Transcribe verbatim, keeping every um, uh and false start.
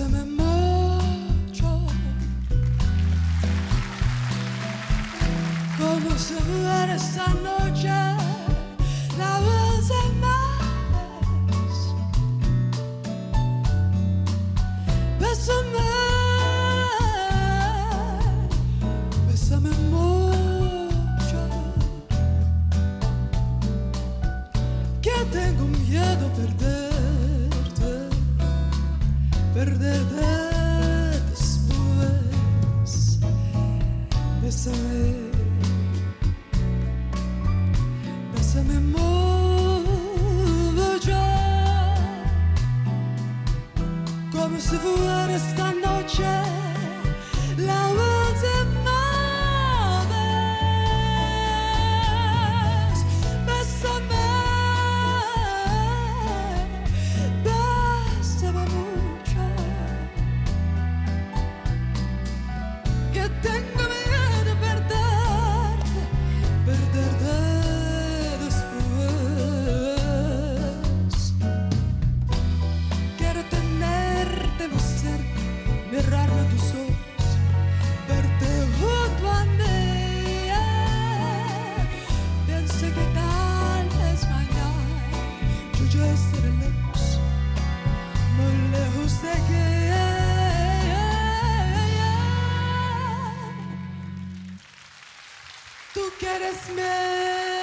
Bésame mucho, como si fuera esta noche la última vez. Bésame, bésame mucho, que tengo miedo a perderte, perderte después. Bésame, bésame mucho, como si fuera esta noche la última vez. Bésame, bésame mucho, que tengo miedo a perderte, perderte después. Quiero tenerte más cerca, mirarme a tus ojos, verte junto a mí. Pienso que tal vez mañana yo ya estaré lejos, muy lejos de aquí. Tú quieres mi